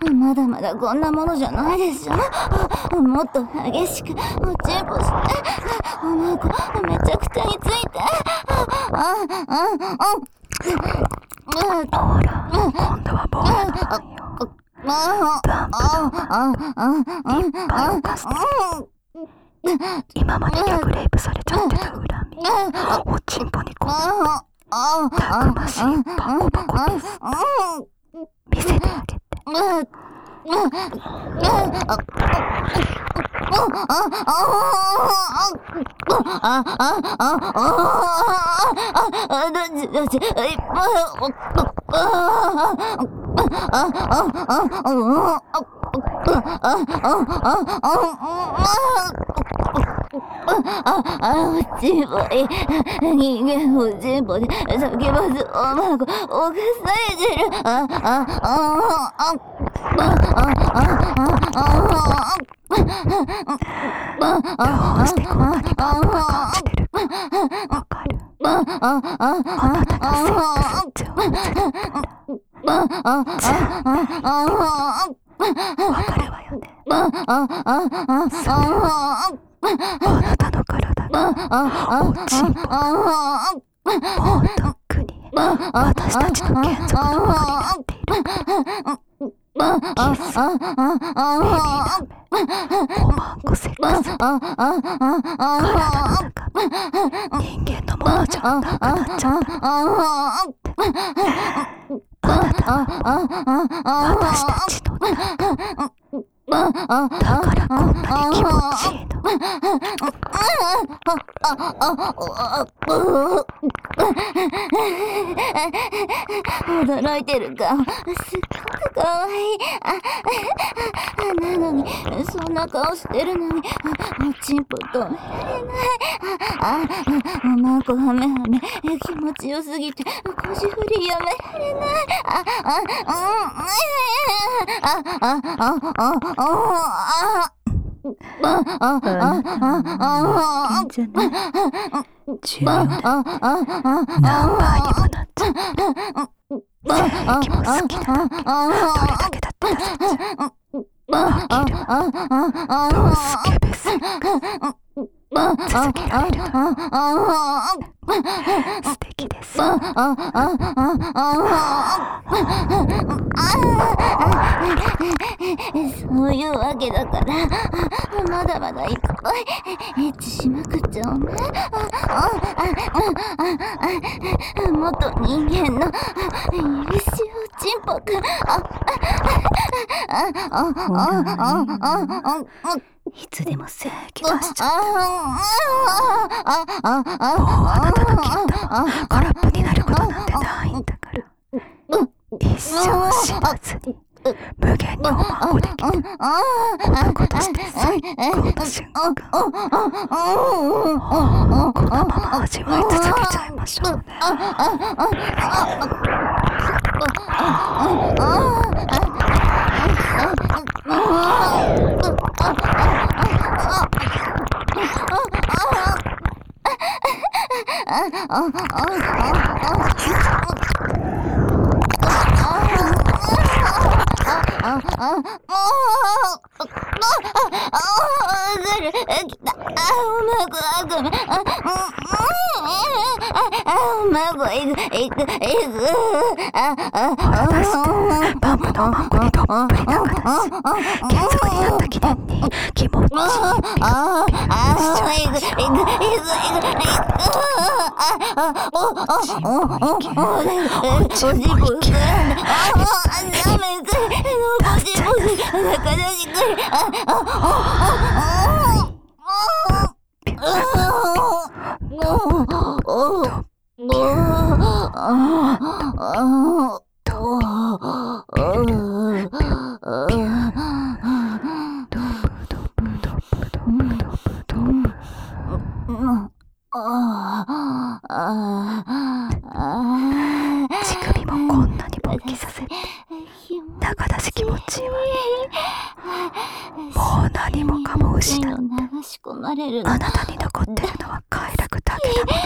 まだまだこんなものじゃないでしょ。もっと激しくおちんぽして、おまこめちゃくちゃについて。 ほら、今度はボールの番よ。ダンプのいっぱい浮かして。今まで逆レイプされちゃってた恨み、おちんぽに込めて、たくましいパコパコです。見せてあげて。 おちんぽい人間おちんぽで叫ばずおまこおかさえてる。 どうしてこんなにパンパン感じてるかわかる？あなたのセックス上手だからわかるわよね。そうよ、あなたの体がおちんぽがもうとっくに私たちの眷属のものになっているから。キス、ベビーラメ、おまんこセックス、体の中身人間のものじゃなくなっちゃったの。あなたは私たちの中、だからこんなに気持ちいいの。 驚いてる顔すっごくかわいい。なのにそんな顔してるのにおちんぽ止められない。おまこはめはめ気持ちよすぎて腰振りやめられない。 いいんじゃない？14で何倍にもなっちゃう。性癖も好きなのにどれだけだって出せちゃう。飽きるわ。どうスケベセックス続けられるのよ。素敵です。 そういうわけだからまだまだいっぱいエッチしまくっちゃおうね。元人間の許しおちんぽくん。 いつでも性癖出しちゃってもうあなたの金玉空っぽになることなんてないんだから。一生死なずに無限におまんこできる男として最高の瞬間。このまま味わい続けちゃいましょうね。バンプのおまんこにどっぷり流し、眷属になった記念に気持ちいいピュッピュッしちゃいましょう。おちんぽいけ。乳首もこんなに勃起させて中出し気持ちいいわね。もう何もかも失ってあなたに残ってるのは快楽だけだものね。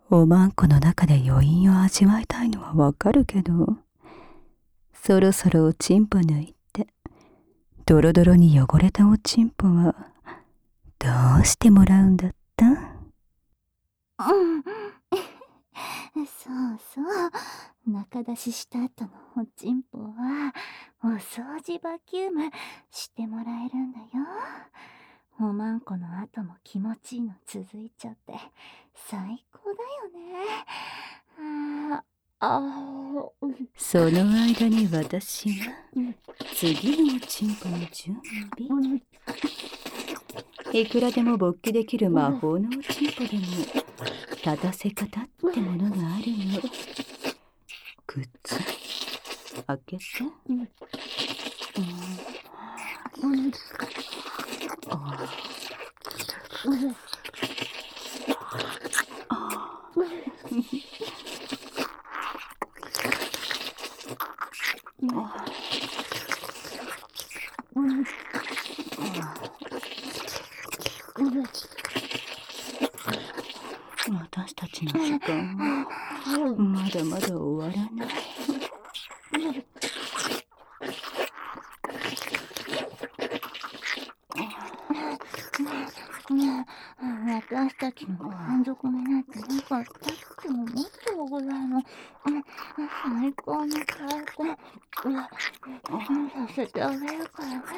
おまんこの中で余韻を味わいたいのはわかるけど、そろそろおちんぽ抜いて、ドロドロに汚れたおちんぽはどうしてもらうんだった？ そうそう、中出しした後のおちんぽはお掃除バキュームしてもらえるんだよ。おまんこの後も気持ちいいの続いちゃって最高だよね。 その間に私が次のおちんぽの準備。いくらでも勃起できる魔法のおちんぽでも立たせ方ってものがあるの。口開けて。私たちの時間はまだまだ終わらない。 私たちの満足目なんてなかったって思ったぐらいの最高の体験させてあげるからね。